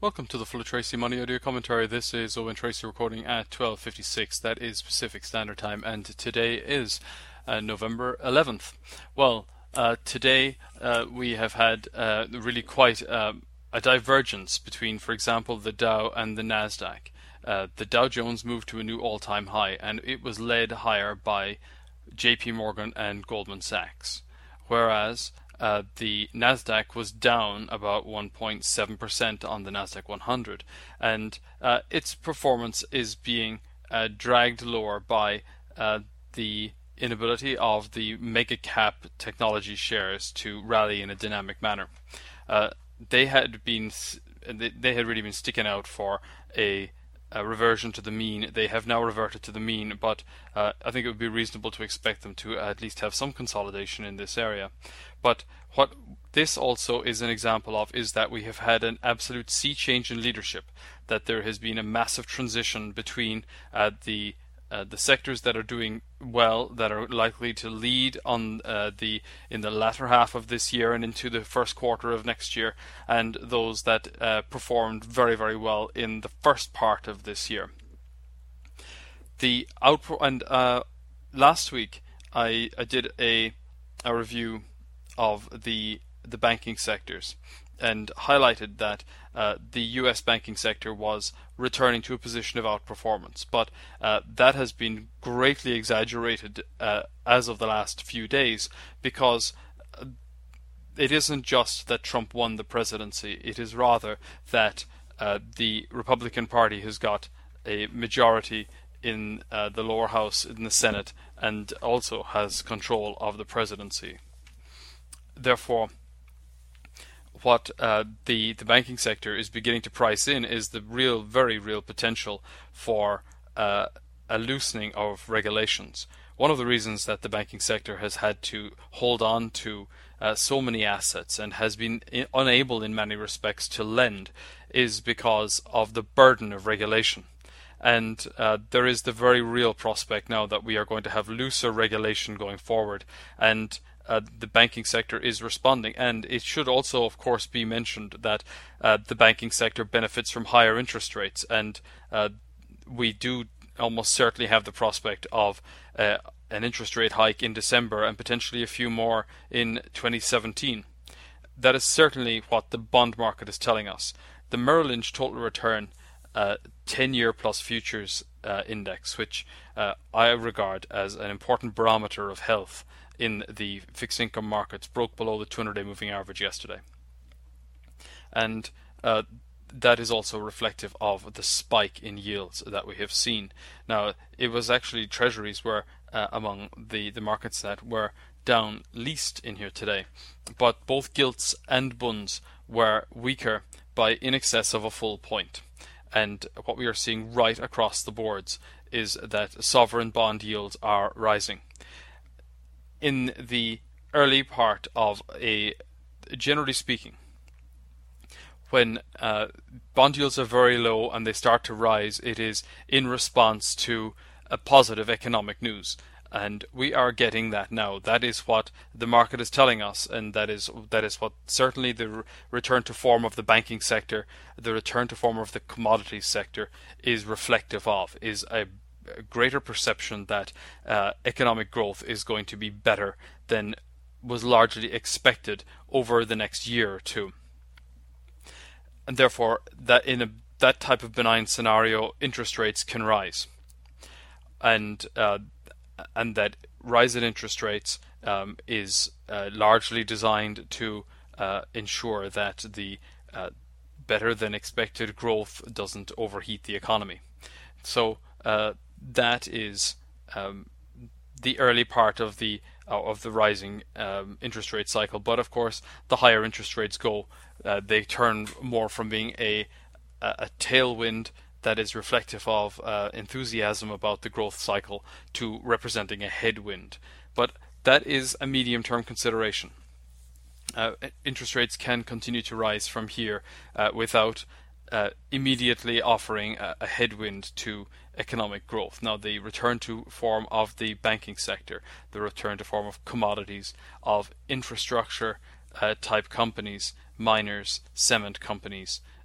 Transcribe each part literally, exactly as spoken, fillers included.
Welcome to the Full of Tracy Money Audio Commentary. This is Owen Tracy recording at twelve fifty-six. That is Pacific Standard Time, and today is uh, November eleventh. Well, uh, today uh, we have had uh, really quite uh, a divergence between, for example, the Dow and the Nasdaq. Uh, the Dow Jones moved to a new all-time high, and it was led higher by J P Morgan and Goldman Sachs, whereas Uh, the Nasdaq was down about one point seven percent on the Nasdaq one hundred, and uh, its performance is being uh, dragged lower by uh, the inability of the mega cap technology shares to rally in a dynamic manner. Uh, they had been they had really been sticking out for a A reversion to the mean. They have now reverted to the mean, but uh, I think it would be reasonable to expect them to at least have some consolidation in this area. But what this also is an example of is that we have had an absolute sea change in leadership, that there has been a massive transition between uh, the Uh, the sectors that are doing well, that are likely to lead on uh, the in the latter half of this year and into the first quarter of next year, and those that uh, performed very very well in the first part of this year. The output and uh, last week I, I did a a review of the the banking sectors and highlighted that uh, the U S banking sector was returning to a position of outperformance, but uh, that has been greatly exaggerated uh, as of the last few days, because it isn't just that Trump won the presidency, it is rather that uh, the Republican Party has got a majority in uh, the lower house in the Senate and also has control of the presidency. Therefore, what uh, the the banking sector is beginning to price in is the real, very real potential for uh, a loosening of regulations. One of the reasons that the banking sector has had to hold on to uh, so many assets and has been i- unable in many respects to lend is because of the burden of regulation. And uh, there is the very real prospect now that we are going to have looser regulation going forward, and Uh, the banking sector is responding. And it should also, of course, be mentioned that uh, the banking sector benefits from higher interest rates, and uh, we do almost certainly have the prospect of uh, an interest rate hike in December and potentially a few more in twenty seventeen. That is certainly what the bond market is telling us. The Merrill Lynch Total Return uh, ten-year plus futures uh, index, which uh, I regard as an important barometer of health in the fixed income markets, broke below the two hundred day moving average yesterday. And uh, that is also reflective of the spike in yields that we have seen. Now, it was actually treasuries were uh, among the, the markets that were down least in here today. But both gilts and bunds were weaker by in excess of a full point. And what we are seeing right across the boards is that sovereign bond yields are rising. In the early part of a, generally speaking, when uh, bond yields are very low and they start to rise, it is in response to a positive economic news. And we are getting that now. That is what the market is telling us, and that is that is what certainly the re- return to form of the banking sector, the return to form of the commodities sector is reflective of, is a a greater perception that uh, economic growth is going to be better than was largely expected over the next year or two. And therefore, that in a, that type of benign scenario, interest rates can rise. And uh, and that rise in interest rates um, is uh, largely designed to uh, ensure that the uh, better than expected growth doesn't overheat the economy. So uh, that is um, the early part of the uh, of the rising um, interest rate cycle. But of course, the higher interest rates go, uh, they turn more from being a a, a tailwind that is reflective of uh, enthusiasm about the growth cycle to representing a headwind. But that is a medium-term consideration. Uh, interest rates can continue to rise from here uh, without uh, immediately offering a, a headwind to economic growth. Now, the return to form of the banking sector, the return to form of commodities, of infrastructure uh, type companies, miners, cement companies,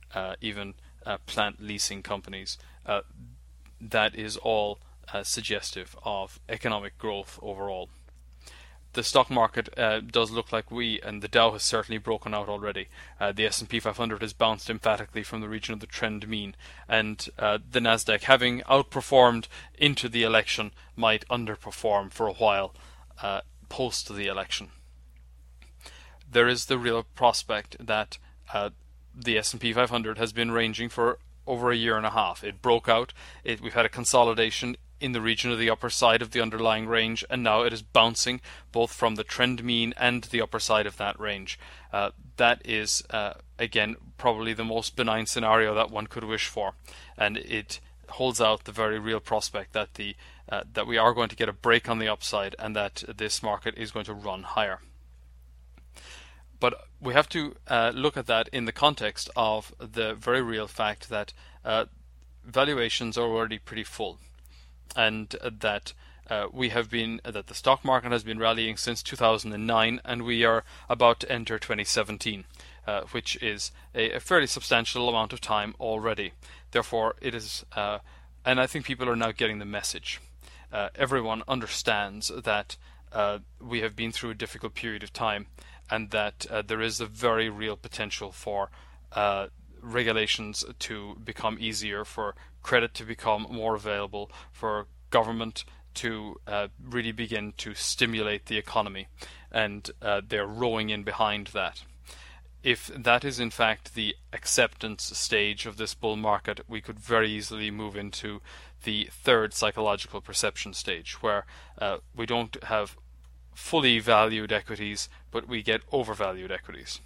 uh, even uh, plant leasing companies. Uh, that is all uh, suggestive of economic growth overall. The stock market uh, does look like we, and the Dow has certainly broken out already. Uh, the S and P five hundred has bounced emphatically from the region of the trend mean, and uh, the Nasdaq, having outperformed into the election, might underperform for a while uh, post the election. There is the real prospect that uh, the S and P five hundred has been ranging for over a year and a half. It broke out. It, we've had a consolidation in the region of the upper side of the underlying range, and now it is bouncing both from the trend mean and the upper side of that range. Uh, that is, uh, again, probably the most benign scenario that one could wish for, and it holds out the very real prospect that the uh, that we are going to get a break on the upside, and that this market is going to run higher. But we have to uh, look at that in the context of the very real fact that uh, valuations are already pretty full, and that uh, we have been that the stock market has been rallying since two thousand nine, and we are about to enter twenty seventeen, uh, which is a, a fairly substantial amount of time already. Therefore, it is, uh, and I think people are now getting the message. Uh, everyone understands that uh, we have been through a difficult period of time, and that uh, there is a very real potential for uh, regulations to become easier, for credit to become more available, for government to uh, really begin to stimulate the economy, and uh, they're rowing in behind that. If that is in fact the acceptance stage of this bull market, we could very easily move into the third psychological perception stage, where uh, we don't have fully valued equities, but we get overvalued equities.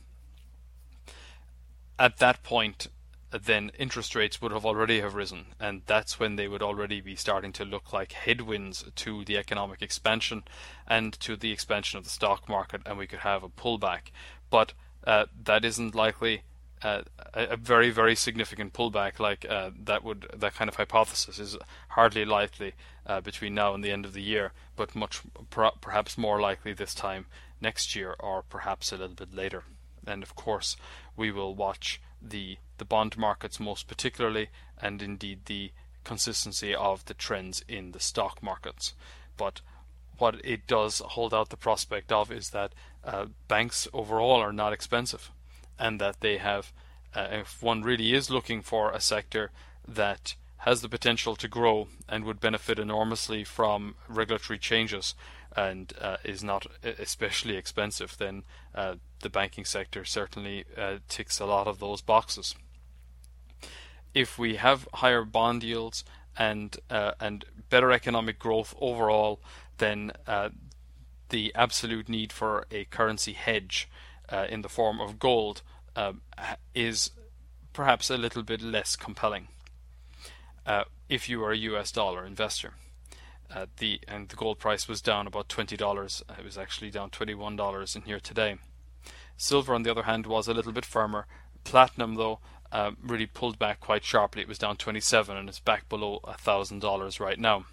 At that point, then interest rates would have already have risen, and that's when they would already be starting to look like headwinds to the economic expansion and to the expansion of the stock market, and we could have a pullback. But uh, that isn't likely. Uh, a, a very, very significant pullback like uh, that would that kind of hypothesis is hardly likely uh, between now and the end of the year, but much per perhaps more likely this time next year, or perhaps a little bit later. And of course, we will watch the the bond markets most particularly, and indeed the consistency of the trends in the stock markets. But what it does hold out the prospect of is that uh, banks overall are not expensive, and that they have, uh, if one really is looking for a sector that has the potential to grow and would benefit enormously from regulatory changes, and uh, is not especially expensive, then uh, the banking sector certainly uh, ticks a lot of those boxes. If we have higher bond yields and uh, and better economic growth overall, then uh, the absolute need for a currency hedge uh, in the form of gold uh, is perhaps a little bit less compelling. Uh, if you are a U S dollar investor, uh, the and the gold price was down about twenty dollars. It was actually down twenty-one dollars in here today. Silver, on the other hand, was a little bit firmer. Platinum, though, uh, really pulled back quite sharply. It was down twenty-seven, and it's back below a thousand dollars right now.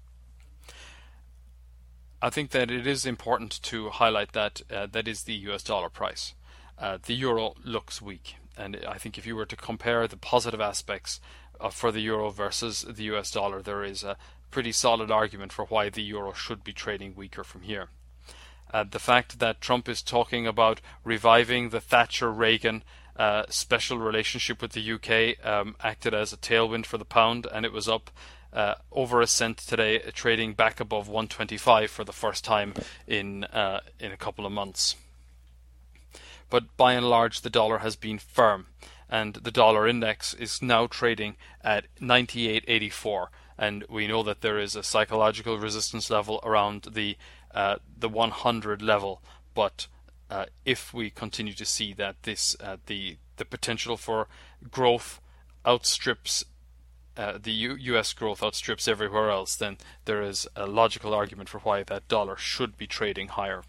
I think that it is important to highlight that uh, that is the U S dollar price. Uh, the euro looks weak, and I think if you were to compare the positive aspects uh, for the euro versus the U S dollar, there is a pretty solid argument for why the euro should be trading weaker from here. Uh, the fact that Trump is talking about reviving the Thatcher-Reagan uh, special relationship with the U K um, acted as a tailwind for the pound, and it was up uh, over a cent today, trading back above one twenty-five for the first time in uh, in a couple of months. But by and large, the dollar has been firm, and the dollar index is now trading at ninety-eight eighty-four, and we know that there is a psychological resistance level around the uh, the one hundred level. But uh, if we continue to see that this uh, the the potential for growth outstrips uh, the U U.S. growth outstrips everywhere else, then there is a logical argument for why that dollar should be trading higher.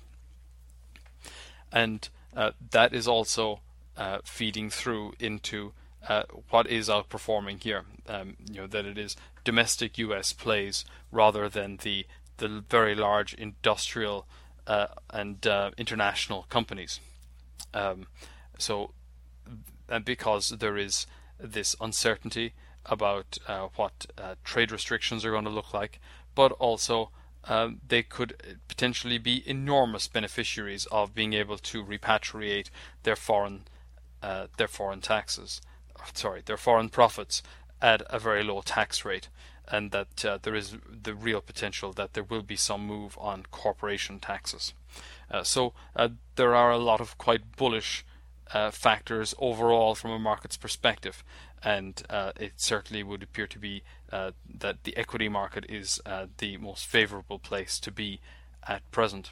And uh, that is also uh, feeding through into uh, what is outperforming here. Um, you know, that it is domestic U S plays rather than the the very large industrial uh, and uh, international companies. Um, so and because there is this uncertainty about uh, what uh, trade restrictions are going to look like, but also um, they could potentially be enormous beneficiaries of being able to repatriate their foreign uh, their foreign taxes, sorry, their foreign profits at a very low tax rate, and that uh, there is the real potential that there will be some move on corporation taxes. Uh, so uh, there are a lot of quite bullish uh, factors overall from a market's perspective, and uh, it certainly would appear to be uh, that the equity market is uh, the most favorable place to be at present.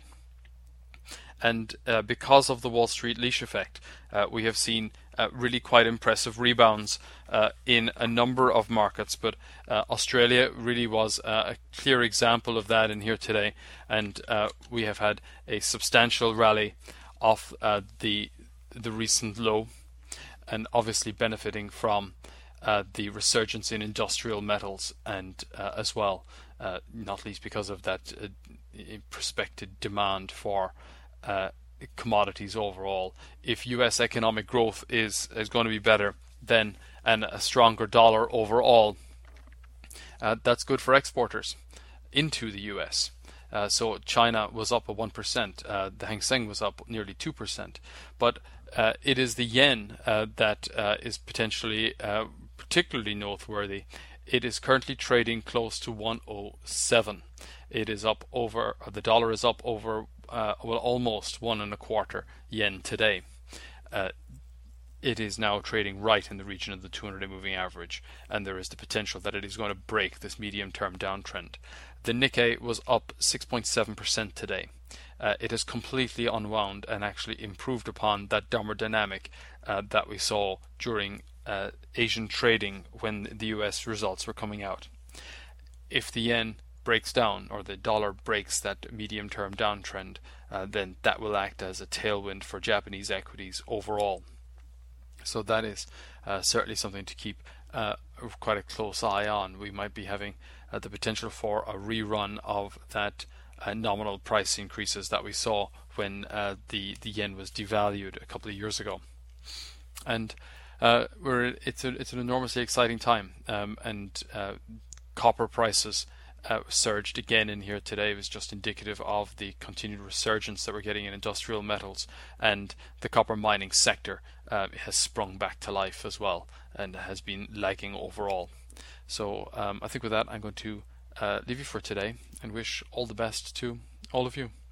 And uh, because of the Wall Street leash effect, uh, we have seen uh, really quite impressive rebounds uh, in a number of markets, but uh, Australia really was uh, a clear example of that in here today, and uh, we have had a substantial rally off uh, the the recent low, and obviously benefiting from uh, the resurgence in industrial metals, and uh, as well, uh, not least because of that uh, prospected demand for Uh, commodities overall. If U S economic growth is is going to be better, then and a stronger dollar overall, uh, that's good for exporters into the U S. Uh, so China was up at one percent. Uh, the Hang Seng was up nearly two percent. But uh, it is the yen uh, that uh, is potentially uh, particularly noteworthy. It is currently trading close to one oh seven. It is up over, the dollar is up over, uh, well, almost one and a quarter yen today. Uh, it is now trading right in the region of the two hundred day moving average, and there is the potential that it is going to break this medium-term downtrend. The Nikkei was up six point seven percent today. Uh, it has completely unwound and actually improved upon that downward dynamic uh, that we saw during uh, Asian trading when the U S results were coming out. If the yen breaks down, or the dollar breaks that medium-term downtrend, uh, then that will act as a tailwind for Japanese equities overall. So that is uh, certainly something to keep uh, quite a close eye on. We might be having uh, the potential for a rerun of that uh, nominal price increases that we saw when uh, the the yen was devalued a couple of years ago. And uh, we're it's a, it's an enormously exciting time, um, and uh, copper prices Uh, surged again in here today. It was just indicative of the continued resurgence that we're getting in industrial metals, and the copper mining sector uh, has sprung back to life as well and has been lagging overall. So um, I think with that I'm going to uh, leave you for today and wish all the best to all of you.